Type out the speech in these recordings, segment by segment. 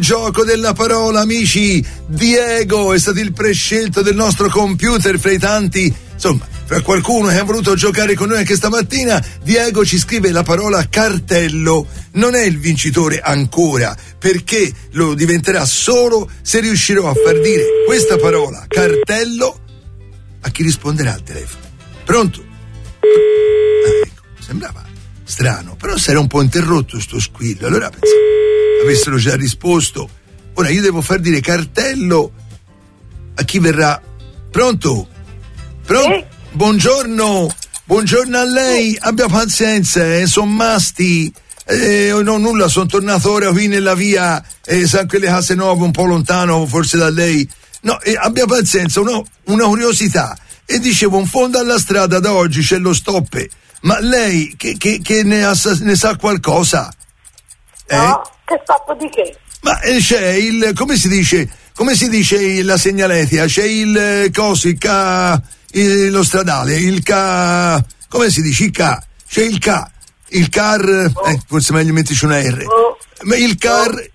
gioco della parola, amici. Diego è stato il prescelto del nostro computer fra i tanti, insomma, fra qualcuno che ha voluto giocare con noi anche stamattina. Diego ci scrive la parola cartello. Non è il vincitore ancora, perché lo diventerà solo se riuscirò a far dire questa parola, cartello, a chi risponderà al telefono. Pronto? Ecco, sembrava strano, però si era un po' interrotto sto squillo, allora pensavo avessero già risposto. Ora io devo far dire cartello a chi verrà. Pronto? Pronto? Buongiorno a lei, abbia pazienza, son masti, non nulla, sono tornato ora qui nella via, sa quelle case nuove un po' lontano forse da lei. No, abbia pazienza, una curiosità, e dicevo, in fondo alla strada da oggi c'è lo stoppe, ma lei che ne sa qualcosa? No, che stoppo di che? Ma c'è il, come si dice la segnaletica, c'è il coso, lo stradale, come si dice, c'è il car, forse meglio metterci una R, ma il cartè,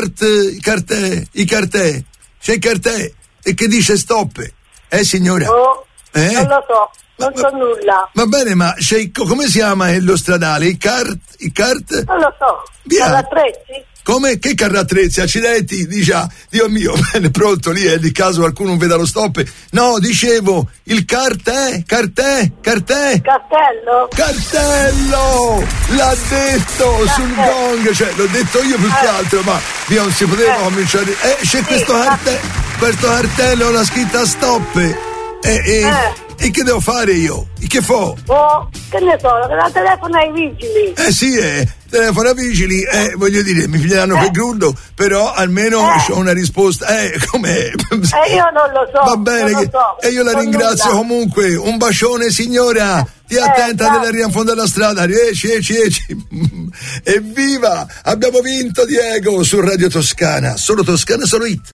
c'è il cartè, e che dice stop, signora? Non lo so, non so nulla. Va bene, ma come si chiama lo stradale? Il cart? Non lo so, Carrattrezzi? Come? Che carrattrezzi? Accidenti, Dio mio, bene, pronto, lì è di caso qualcuno non veda lo stop. No, dicevo, il cartello? Cartello? L'ha detto sul gong, cioè l'ho detto io più che altro, ma via non si poteva cominciare. C'è questo cartello, la scritta stop. E che devo fare io? Che fo? Che ne so, la telefono ai vigili. Sì, telefono ai vigili, voglio dire, mi piglieranno per grullo, però almeno ho una risposta. Com'è? Io non lo so. Va bene, e io la ringrazio comunque. Un bacione, signora. Stia attenta nell'arriva in fondo alla strada. Eci. Evviva! Abbiamo vinto, Diego, su Radio Toscana. Solo Toscana, solo hit.